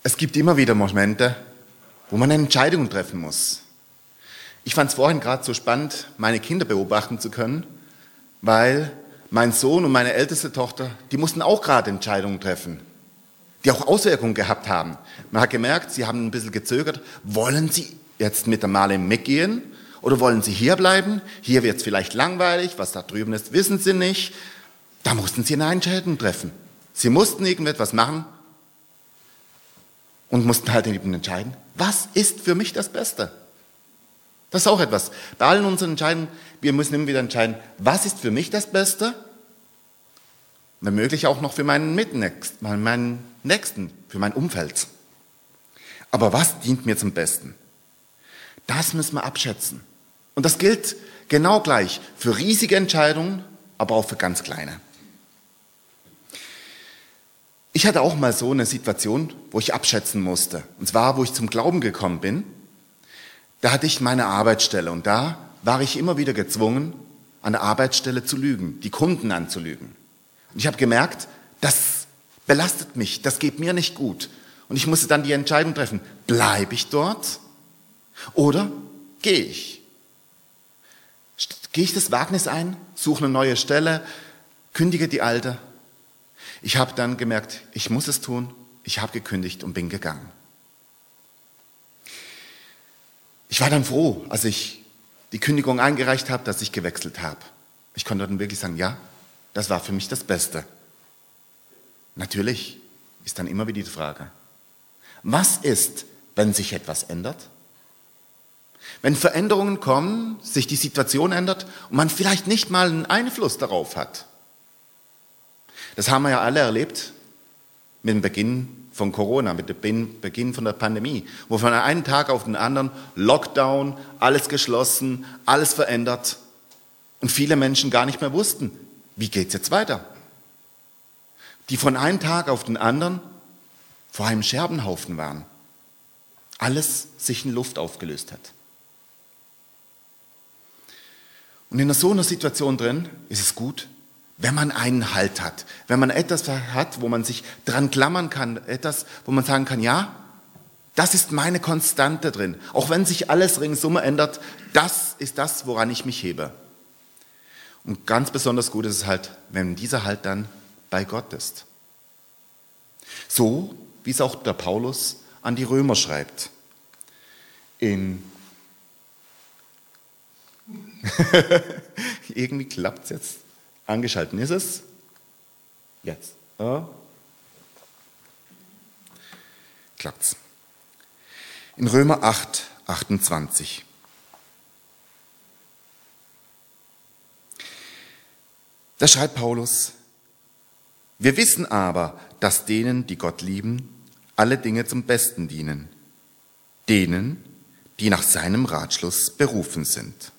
Es gibt immer wieder Momente, wo man eine Entscheidung treffen muss. Ich fand es vorhin gerade so spannend, meine Kinder beobachten zu können, weil mein Sohn und meine älteste Tochter, die mussten auch gerade Entscheidungen treffen, die auch Auswirkungen gehabt haben. Man hat gemerkt, sie haben ein bisschen gezögert. Wollen sie jetzt mit der Marley mitgehen oder wollen sie hier bleiben? Hier wird es vielleicht langweilig, was da drüben ist, wissen sie nicht. Da mussten sie eine Entscheidung treffen. Sie mussten irgendetwas machen und mussten halt eben entscheiden, was ist für mich das Beste? Das ist auch etwas. Bei allen unseren Entscheidungen, wir müssen immer wieder entscheiden, was ist für mich das Beste? Wenn möglich auch noch für meinen Nächsten, für mein Umfeld. Aber was dient mir zum Besten? Das müssen wir abschätzen. Und das gilt genau gleich für riesige Entscheidungen, aber auch für ganz kleine. Ich hatte auch mal so eine Situation, wo ich abschätzen musste. Und zwar, wo ich zum Glauben gekommen bin. Da hatte ich meine Arbeitsstelle und da war ich immer wieder gezwungen, an der Arbeitsstelle zu lügen, die Kunden anzulügen. Und ich habe gemerkt, das belastet mich, das geht mir nicht gut. Und ich musste dann die Entscheidung treffen, bleibe ich dort oder gehe ich? Gehe ich das Wagnis ein, suche eine neue Stelle, kündige die alte? Ich habe dann gemerkt, ich muss es tun, ich habe gekündigt und bin gegangen. Ich war dann froh, als ich die Kündigung eingereicht habe, dass ich gewechselt habe. Ich konnte dann wirklich sagen, ja, das war für mich das Beste. Natürlich ist dann immer wieder die Frage, was ist, wenn sich etwas ändert? Wenn Veränderungen kommen, sich die Situation ändert und man vielleicht nicht mal einen Einfluss darauf hat. Das haben wir ja alle erlebt mit dem Beginn von Corona, mit dem Beginn von der Pandemie, wo von einem Tag auf den anderen Lockdown, alles geschlossen, alles verändert und viele Menschen gar nicht mehr wussten, wie geht's jetzt weiter? Die von einem Tag auf den anderen vor einem Scherbenhaufen waren. Alles sich in Luft aufgelöst hat. Und in so einer Situation drin ist es gut, wenn man einen Halt hat, wenn man etwas hat, wo man sich dran klammern kann, etwas, wo man sagen kann, ja, das ist meine Konstante drin. Auch wenn sich alles ringsum ändert, das ist das, woran ich mich hebe. Und ganz besonders gut ist es halt, wenn dieser Halt dann bei Gott ist. So, wie es auch der Paulus an die Römer schreibt. Irgendwie klappt es jetzt. Angeschalten ist es. Jetzt. Klappt's. In Römer 8, 28. Da schreibt Paulus, wir wissen aber, dass denen, die Gott lieben, alle Dinge zum Besten dienen. Denen, die nach seinem Ratschluss berufen sind.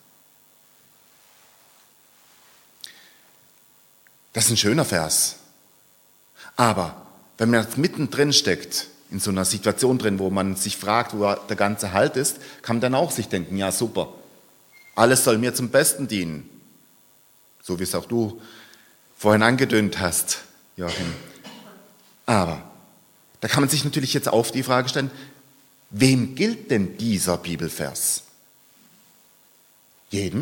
Das ist ein schöner Vers. Aber wenn man jetzt mittendrin steckt, in so einer Situation drin, wo man sich fragt, wo der ganze Halt ist, kann man dann auch sich denken, ja super, alles soll mir zum Besten dienen. So wie es auch du vorhin angedönt hast, Joachim. Aber da kann man sich natürlich jetzt auch die Frage stellen, wem gilt denn dieser Bibelvers? Jedem?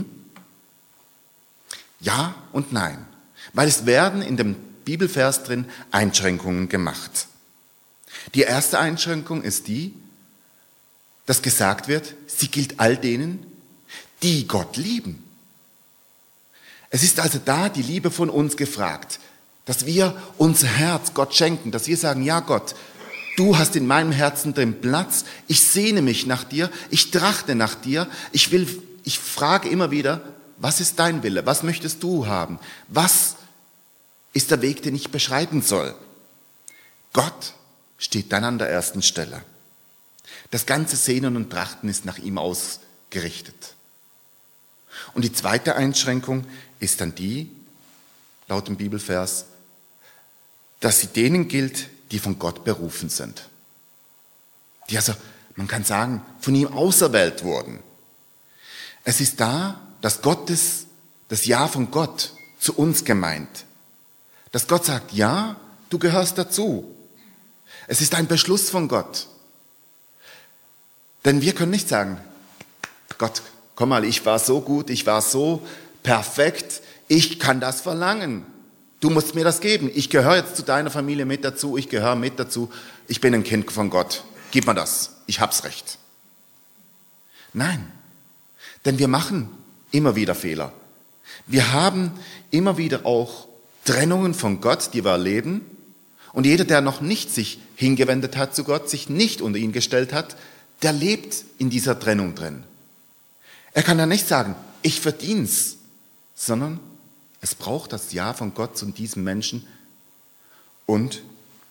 Ja und nein. Weil es werden in dem Bibelvers drin Einschränkungen gemacht. Die erste Einschränkung ist die, dass gesagt wird, sie gilt all denen, die Gott lieben. Es ist also da die Liebe von uns gefragt, dass wir unser Herz Gott schenken, dass wir sagen, ja Gott, du hast in meinem Herzen den Platz, ich sehne mich nach dir, ich trachte nach dir, ich frage immer wieder, was ist dein Wille, was möchtest du haben, was ist der Weg, den ich beschreiten soll? Gott steht dann an der ersten Stelle. Das ganze Sehnen und Trachten ist nach ihm ausgerichtet. Und die zweite Einschränkung ist dann die, laut dem Bibelvers, dass sie denen gilt, die von Gott berufen sind. Die also, man kann sagen, von ihm auserwählt wurden. Es ist da, dass das Ja von Gott zu uns gemeint. Dass Gott sagt, ja, du gehörst dazu. Es ist ein Beschluss von Gott. Denn wir können nicht sagen, Gott, komm mal, ich war so gut, ich war so perfekt, ich kann das verlangen. Du musst mir das geben. Ich gehöre jetzt zu deiner Familie mit dazu, ich gehöre mit dazu, ich bin ein Kind von Gott. Gib mir das, ich hab's recht. Nein, denn wir machen immer wieder Fehler. Wir haben immer wieder auch Trennungen von Gott, die wir erleben. Und jeder, der noch nicht sich hingewendet hat zu Gott, sich nicht unter ihn gestellt hat, der lebt in dieser Trennung drin. Er kann dann nicht sagen, ich verdien's, sondern es braucht das Ja von Gott zu diesem Menschen. Und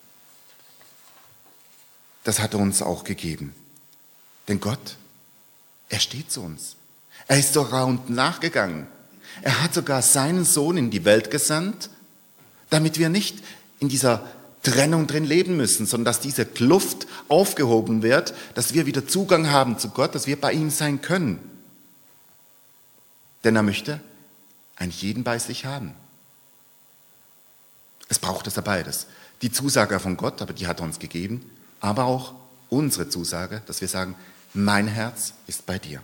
das hat er uns auch gegeben. Denn Gott, er steht zu uns. Er ist sogar uns nachgegangen. Er hat sogar seinen Sohn in die Welt gesandt, damit wir nicht in dieser Trennung drin leben müssen, sondern dass diese Kluft aufgehoben wird, dass wir wieder Zugang haben zu Gott, dass wir bei ihm sein können. Denn er möchte einen jeden bei sich haben. Es braucht das beides. Die Zusage von Gott, aber die hat er uns gegeben, aber auch unsere Zusage, dass wir sagen, mein Herz ist bei dir.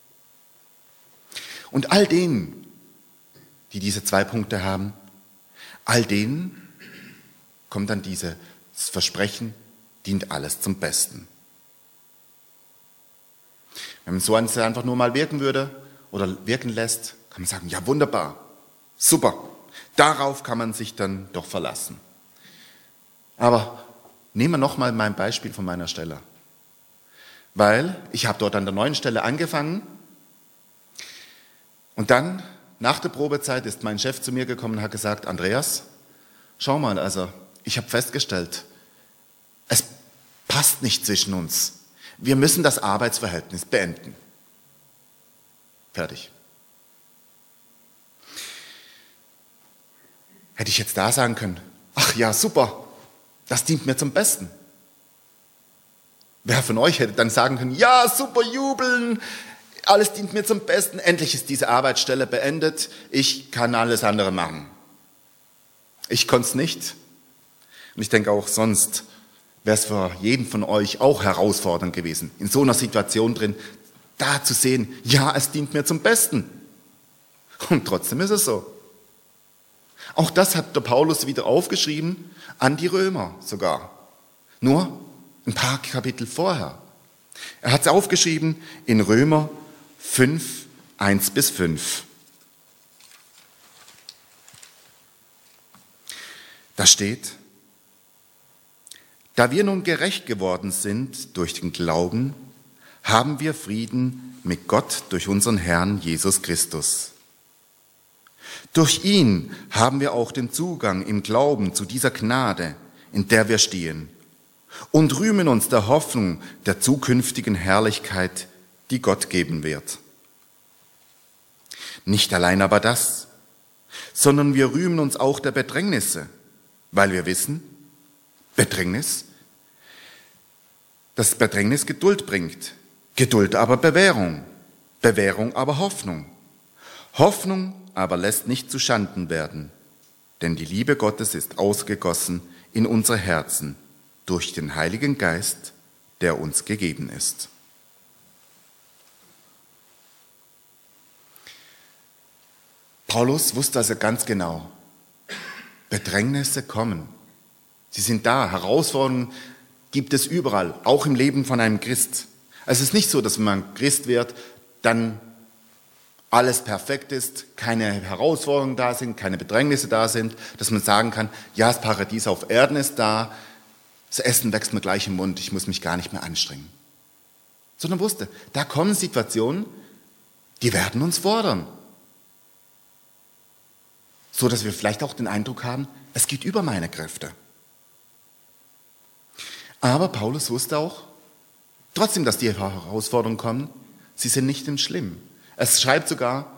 Und all denen, die diese 2 Punkte haben, all denen kommt dann dieses Versprechen, dient alles zum Besten. Wenn man so eins einfach nur mal wirken würde oder wirken lässt, kann man sagen, ja wunderbar, super, darauf kann man sich dann doch verlassen. Aber nehmen wir nochmal mein Beispiel von meiner Stelle. Weil ich habe dort an der neuen Stelle angefangen und dann, nach der Probezeit, ist mein Chef zu mir gekommen und hat gesagt, Andreas, schau mal, also ich habe festgestellt, es passt nicht zwischen uns. Wir müssen das Arbeitsverhältnis beenden. Fertig. Hätte ich jetzt da sagen können, ach ja, super, das dient mir zum Besten. Wer von euch hätte dann sagen können, ja, super, jubeln, alles dient mir zum Besten, endlich ist diese Arbeitsstelle beendet, ich kann alles andere machen. Ich konnte es nicht. Und ich denke auch sonst wäre es für jeden von euch auch herausfordernd gewesen, in so einer Situation drin, da zu sehen, ja, es dient mir zum Besten. Und trotzdem ist es so. Auch das hat der Paulus wieder aufgeschrieben, an die Römer sogar. Nur ein paar Kapitel vorher. Er hat es aufgeschrieben in Römer 5, 1-5. Da steht, da wir nun gerecht geworden sind durch den Glauben, haben wir Frieden mit Gott durch unseren Herrn Jesus Christus. Durch ihn haben wir auch den Zugang im Glauben zu dieser Gnade, in der wir stehen, und rühmen uns der Hoffnung der zukünftigen Herrlichkeit, die Gott geben wird. Nicht allein aber das, sondern wir rühmen uns auch der Bedrängnisse, weil wir wissen, dass Bedrängnis Geduld bringt, Geduld aber Bewährung, Bewährung aber Hoffnung. Hoffnung aber lässt nicht zu Schanden werden, denn die Liebe Gottes ist ausgegossen in unsere Herzen durch den Heiligen Geist, der uns gegeben ist. Paulus wusste also ganz genau, Bedrängnisse kommen. Sie sind da, Herausforderungen gibt es überall, auch im Leben von einem Christ. Es ist nicht so, dass wenn man Christ wird, dann alles perfekt ist, keine Herausforderungen da sind, keine Bedrängnisse da sind, dass man sagen kann, ja, das Paradies auf Erden ist da, das Essen wächst mir gleich im Mund, ich muss mich gar nicht mehr anstrengen. Sondern wusste, da kommen Situationen, die werden uns fordern. So dass wir vielleicht auch den Eindruck haben, es geht über meine Kräfte. Aber Paulus wusste auch, trotzdem, dass die Herausforderungen kommen, sie sind nicht im Schlimm. Es schreibt sogar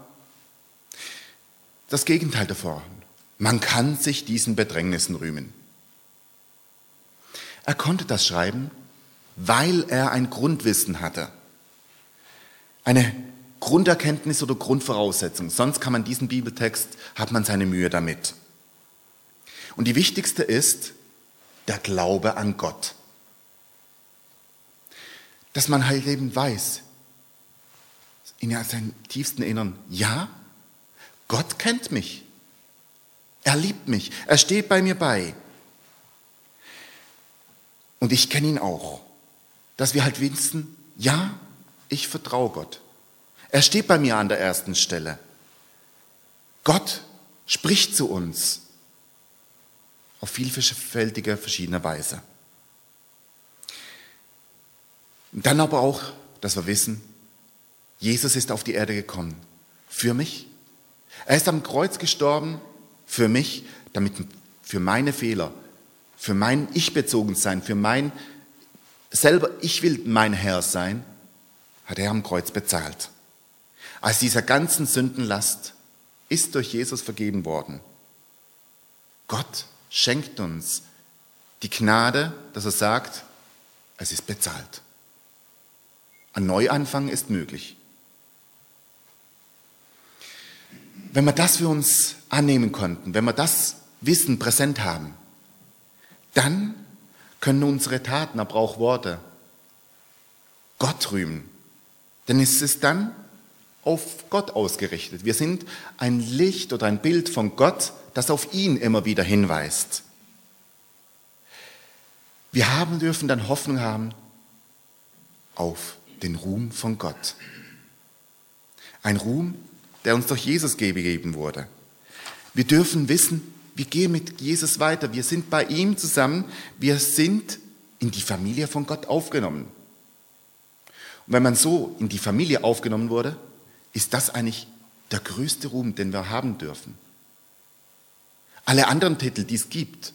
das Gegenteil davon. Man kann sich diesen Bedrängnissen rühmen. Er konnte das schreiben, weil er ein Grundwissen hatte. Eine Grunderkenntnis oder Grundvoraussetzung. Sonst kann man diesen Bibeltext, hat man seine Mühe damit. Und die wichtigste ist der Glaube an Gott. dass man halt eben weiß, in seinem tiefsten Innern, ja, Gott kennt mich. Er liebt mich. Er steht bei mir bei. Und ich kenne ihn auch. Dass wir halt wissen, ja, ich vertraue Gott. Er steht bei mir an der ersten Stelle. Gott spricht zu uns auf vielfältige, verschiedene Weise. Und dann aber auch, dass wir wissen, Jesus ist auf die Erde gekommen. Für mich. Er ist am Kreuz gestorben für mich, damit für meine Fehler, für mein Ich-Bezogensein, für mein selber, ich will mein Herr sein, hat er am Kreuz bezahlt. Als dieser ganzen Sündenlast ist durch Jesus vergeben worden. Gott schenkt uns die Gnade, dass er sagt, es ist bezahlt. Ein Neuanfang ist möglich. Wenn wir das für uns annehmen konnten, wenn wir das Wissen präsent haben, dann können unsere Taten, aber auch Worte, Gott rühmen. Denn es ist dann auf Gott ausgerichtet. Wir sind ein Licht oder ein Bild von Gott, das auf ihn immer wieder hinweist. Wir dürfen dann Hoffnung haben auf den Ruhm von Gott. Ein Ruhm, der uns durch Jesus gegeben wurde. Wir dürfen wissen, wir gehen mit Jesus weiter. Wir sind bei ihm zusammen. Wir sind in die Familie von Gott aufgenommen. Und wenn man so in die Familie aufgenommen wurde, ist das eigentlich der größte Ruhm, den wir haben dürfen. Alle anderen Titel, die es gibt,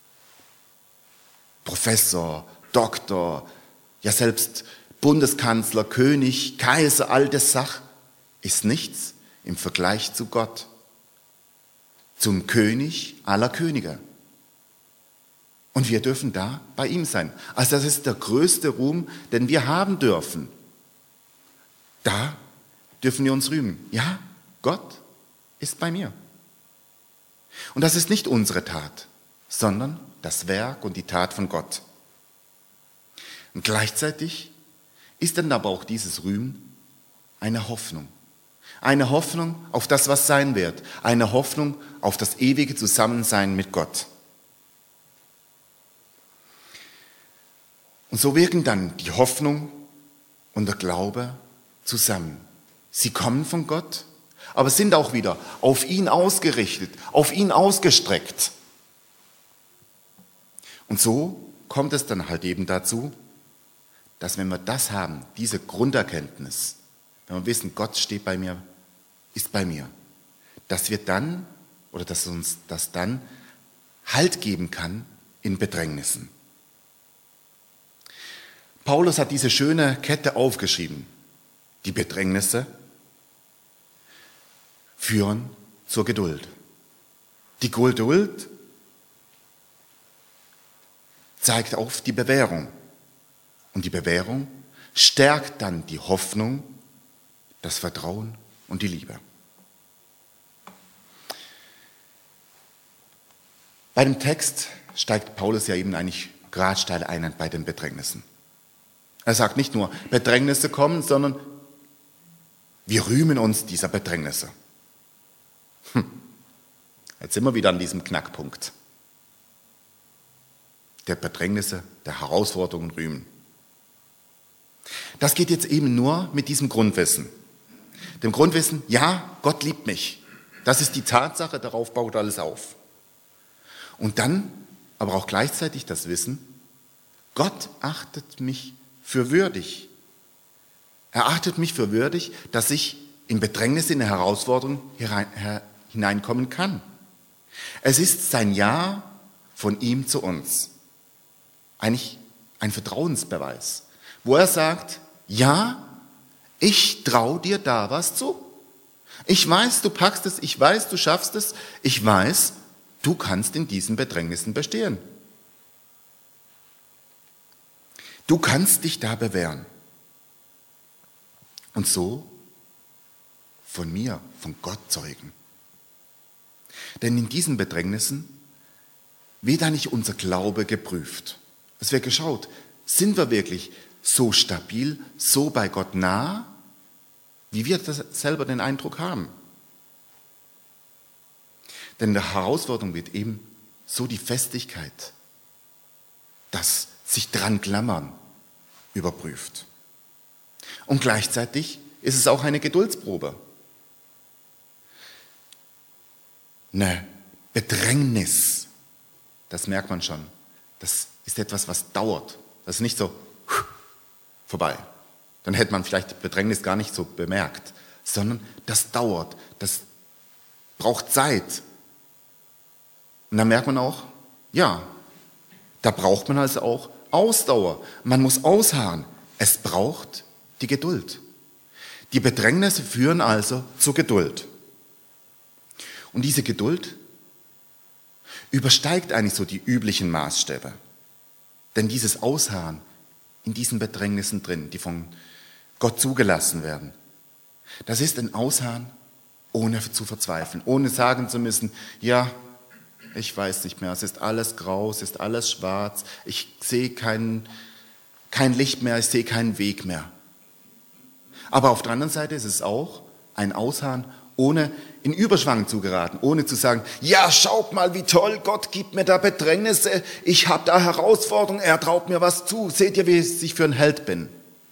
Professor, Doktor, ja selbst Bundeskanzler, König, Kaiser, all das Sach, ist nichts im Vergleich zu Gott, zum König aller Könige. Und wir dürfen da bei ihm sein. Also das ist der größte Ruhm, den wir haben dürfen. Da dürfen wir uns rühmen. Ja, Gott ist bei mir. Und das ist nicht unsere Tat, sondern das Werk und die Tat von Gott. Und gleichzeitig ist dann aber auch dieses Rühmen eine Hoffnung. Eine Hoffnung auf das, was sein wird. Eine Hoffnung auf das ewige Zusammensein mit Gott. Und so wirken dann die Hoffnung und der Glaube zusammen. Sie kommen von Gott, aber sind auch wieder auf ihn ausgerichtet, auf ihn ausgestreckt. Und so kommt es dann halt eben dazu, dass wenn wir das haben, diese Grunderkenntnis, wenn wir wissen, Gott steht bei mir, ist bei mir, dass wir dann, oder dass uns das dann Halt geben kann in Bedrängnissen. Paulus hat diese schöne Kette aufgeschrieben. Die Bedrängnisse führen zur Geduld. Die Geduld zeigt auf die Bewährung. Und die Bewährung stärkt dann die Hoffnung, das Vertrauen und die Liebe. Bei dem Text steigt Paulus ja eben eigentlich gradsteil ein bei den Bedrängnissen. Er sagt nicht nur, Bedrängnisse kommen, sondern wir rühmen uns dieser Bedrängnisse. Jetzt sind wir wieder an diesem Knackpunkt. Der Bedrängnisse, der Herausforderungen rühmen. Das geht jetzt eben nur mit diesem Grundwissen. Dem Grundwissen, ja, Gott liebt mich. Das ist die Tatsache, darauf baut alles auf. Und dann aber auch gleichzeitig das Wissen, Gott achtet mich für würdig. Er achtet mich für würdig, dass ich in Bedrängnisse, in eine Herausforderung hineinkommen kann. Es ist sein Ja von ihm zu uns. Eigentlich ein Vertrauensbeweis, wo er sagt, ja, ich traue dir da was zu. Ich weiß, du packst es, ich weiß, du schaffst es, ich weiß, du kannst in diesen Bedrängnissen bestehen. Du kannst dich da bewähren. Und so von mir, von Gott zeugen. Denn in diesen Bedrängnissen wird da nicht unser Glaube geprüft. Es wird geschaut, sind wir wirklich so stabil, so bei Gott nah, wie wir das selber den Eindruck haben. Denn in der Herausforderung wird eben so die Festigkeit, das sich dran klammern, überprüft. Und gleichzeitig ist es auch eine Geduldsprobe. Eine Bedrängnis, das merkt man schon. Das ist etwas, was dauert. Das ist nicht so vorbei. Dann hätte man vielleicht die Bedrängnis gar nicht so bemerkt, sondern das dauert, das braucht Zeit. Und dann merkt man auch, ja, da braucht man also auch Ausdauer. Man muss ausharren. Es braucht die Geduld. Die Bedrängnisse führen also zur Geduld. Und diese Geduld übersteigt eigentlich so die üblichen Maßstäbe. Denn dieses Ausharren in diesen Bedrängnissen drin, die von Gott zugelassen werden, das ist ein Ausharren, ohne zu verzweifeln, ohne sagen zu müssen, ja, ich weiß nicht mehr, es ist alles grau, es ist alles schwarz, ich sehe kein Licht mehr, ich sehe keinen Weg mehr. Aber auf der anderen Seite ist es auch ein Ausharren, ohne in Überschwang zu geraten, ohne zu sagen, ja, schaut mal, wie toll, Gott gibt mir da Bedrängnisse, ich habe da Herausforderungen, er traut mir was zu, seht ihr, wie ich für ein Held bin.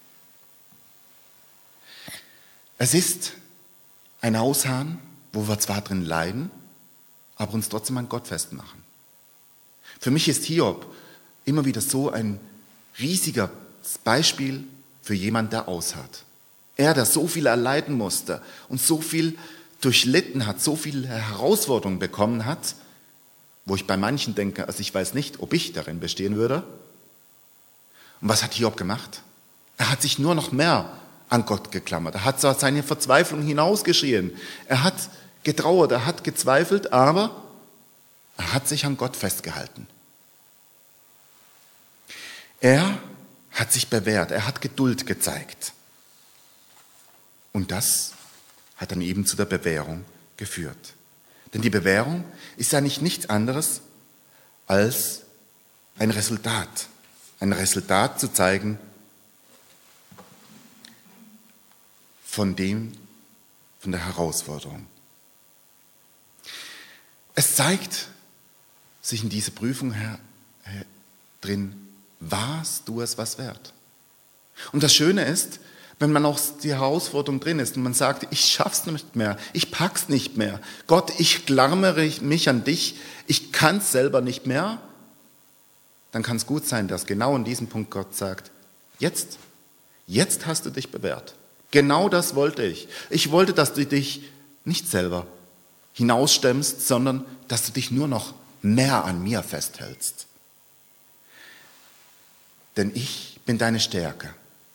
Es ist ein Ausharren, wo wir zwar drin leiden, aber uns trotzdem an Gott festmachen. Für mich ist Hiob immer wieder so ein riesiges Beispiel für jemanden, der ausharrt. Er, der so viel erleiden musste und so viel durchlitten hat, so viele Herausforderungen bekommen hat, wo ich bei manchen denke, also ich weiß nicht, ob ich darin bestehen würde. Und was hat Hiob gemacht? Er hat sich nur noch mehr an Gott geklammert. Er hat seine Verzweiflung hinausgeschrien. Er hat getrauert, er hat gezweifelt, aber er hat sich an Gott festgehalten. Er hat sich bewährt, er hat Geduld gezeigt. Und das hat dann eben zu der Bewährung geführt. Denn die Bewährung ist ja nichts anderes als ein Resultat. Ein Resultat zu zeigen von der Herausforderung. Es zeigt sich in dieser Prüfung drin, warst du es was wert? Und das Schöne ist, wenn man auch die Herausforderung drin ist und man sagt, ich schaff's nicht mehr, ich pack's nicht mehr. Gott, ich klammere mich an dich, ich kann's selber nicht mehr. Dann kann es gut sein, dass genau in diesem Punkt Gott sagt, jetzt hast du dich bewährt. Genau das wollte ich. Ich wollte, dass du dich nicht selber hinausstemmst, sondern dass du dich nur noch mehr an mir festhältst. Denn ich bin deine Stärke.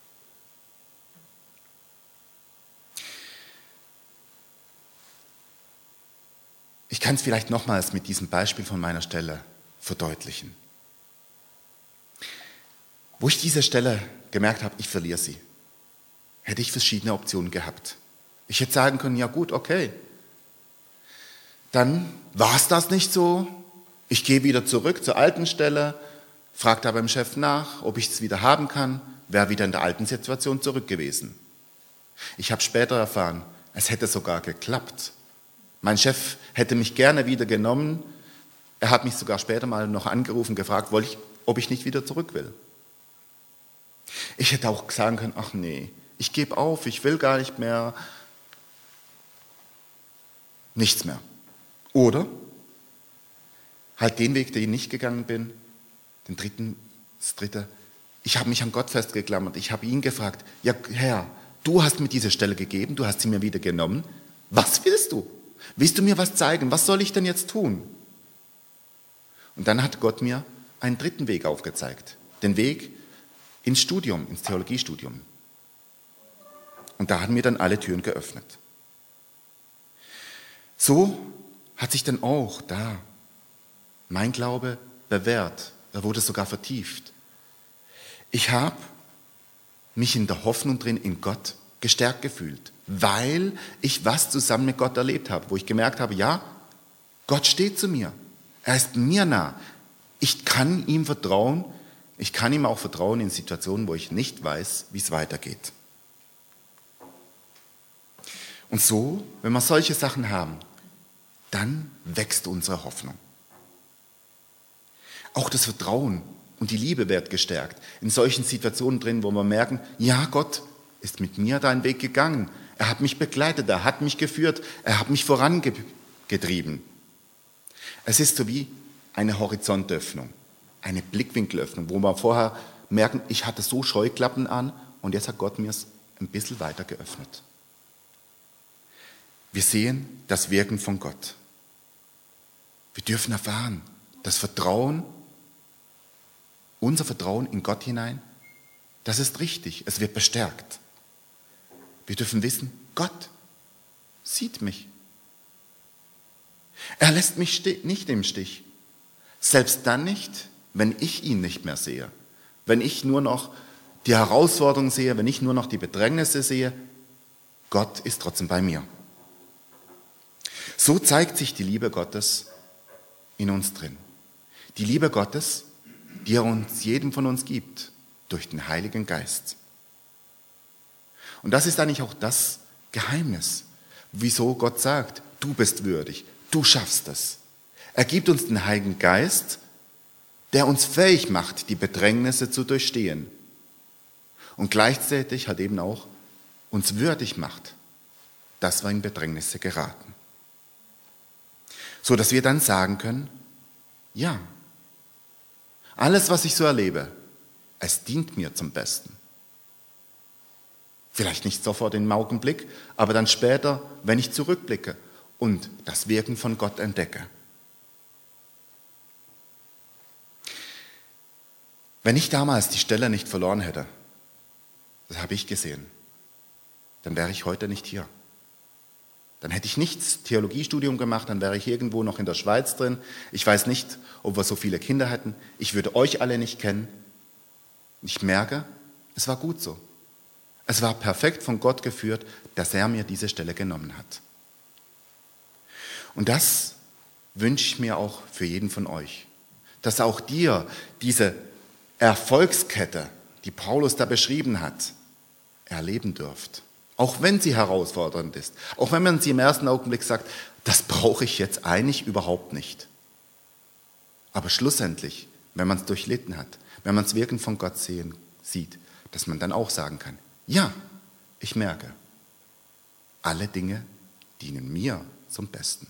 Ich kann es vielleicht nochmals mit diesem Beispiel von meiner Stelle verdeutlichen. Wo ich diese Stelle gemerkt habe, ich verliere sie, hätte ich verschiedene Optionen gehabt. Ich hätte sagen können, ja gut, okay, dann war es das nicht so. Ich gehe wieder zurück zur alten Stelle, frage da beim Chef nach, ob ich es wieder haben kann, wäre wieder in der alten Situation zurück gewesen. Ich habe später erfahren, es hätte sogar geklappt. Mein Chef hätte mich gerne wieder genommen. Er hat mich sogar später mal noch angerufen, gefragt, ob ich nicht wieder zurück will. Ich hätte auch sagen können, ach nee, ich gebe auf, ich will gar nicht mehr. Nichts mehr. Oder halt den Weg, den ich nicht gegangen bin, das dritte, ich habe mich an Gott festgeklammert, ich habe ihn gefragt, ja Herr, du hast mir diese Stelle gegeben, du hast sie mir wieder genommen, was willst du? Willst du mir was zeigen? Was soll ich denn jetzt tun? Und dann hat Gott mir einen dritten Weg aufgezeigt. Den Weg ins Studium, ins Theologiestudium. Und da haben mir dann alle Türen geöffnet. So hat sich dann auch da mein Glaube bewährt. Er wurde sogar vertieft. Ich habe mich in der Hoffnung drin in Gott gestärkt gefühlt, weil ich was zusammen mit Gott erlebt habe, wo ich gemerkt habe, ja, Gott steht zu mir. Er ist mir nah. Ich kann ihm vertrauen, Ich kann ihm auch vertrauen in Situationen, wo ich nicht weiß, wie es weitergeht. Und so, wenn wir solche Sachen haben, dann wächst unsere Hoffnung. Auch das Vertrauen und die Liebe wird gestärkt. In solchen Situationen drin, wo wir merken, ja, Gott ist mit mir deinen Weg gegangen. Er hat mich begleitet, er hat mich geführt, er hat mich vorangetrieben. Es ist so wie eine Horizontöffnung, eine Blickwinkelöffnung, wo wir vorher merken, ich hatte so Scheuklappen an und jetzt hat Gott mir es ein bisschen weiter geöffnet. Wir sehen das Wirken von Gott. Wir dürfen erfahren, das Vertrauen, unser Vertrauen in Gott hinein, das ist richtig, es wird bestärkt. Wir dürfen wissen, Gott sieht mich. Er lässt mich nicht im Stich. Selbst dann nicht, wenn ich ihn nicht mehr sehe. Wenn ich nur noch die Herausforderungen sehe, wenn ich nur noch die Bedrängnisse sehe, Gott ist trotzdem bei mir. So zeigt sich die Liebe Gottes in uns drin. Die Liebe Gottes, die er uns, jedem von uns gibt, durch den Heiligen Geist. Und das ist eigentlich auch das Geheimnis, wieso Gott sagt, du bist würdig, du schaffst es. Er gibt uns den Heiligen Geist, der uns fähig macht, die Bedrängnisse zu durchstehen. Und gleichzeitig hat eben auch uns würdig macht, dass wir in Bedrängnisse geraten. So dass wir dann sagen können, ja, alles, was ich so erlebe, es dient mir zum Besten. Vielleicht nicht sofort im Augenblick, aber dann später, wenn ich zurückblicke und das Wirken von Gott entdecke. Wenn ich damals die Stelle nicht verloren hätte, das habe ich gesehen, dann wäre ich heute nicht hier. Dann hätte ich nicht das Theologiestudium gemacht, dann wäre ich irgendwo noch in der Schweiz drin. Ich weiß nicht, ob wir so viele Kinder hätten. Ich würde euch alle nicht kennen. Ich merke, es war gut so. Es war perfekt von Gott geführt, dass er mir diese Stelle genommen hat. Und das wünsche ich mir auch für jeden von euch. Dass auch dir diese Erfolgskette, die Paulus da beschrieben hat, erleben dürft. Auch wenn sie herausfordernd ist. Auch wenn man sie im ersten Augenblick sagt, das brauche ich jetzt eigentlich überhaupt nicht. Aber schlussendlich, wenn man es durchlitten hat, wenn man das Wirken von Gott sieht, dass man dann auch sagen kann, ja, ich merke, alle Dinge dienen mir zum Besten.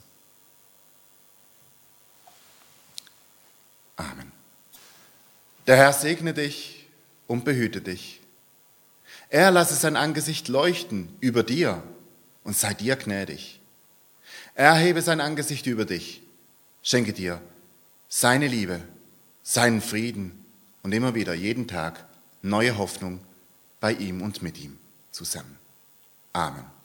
Amen. Der Herr segne dich und behüte dich. Er lasse sein Angesicht leuchten über dir und sei dir gnädig. Er erhebe sein Angesicht über dich, schenke dir seine Liebe, seinen Frieden und immer wieder, jeden Tag, neue Hoffnung bei ihm und mit ihm zusammen. Amen.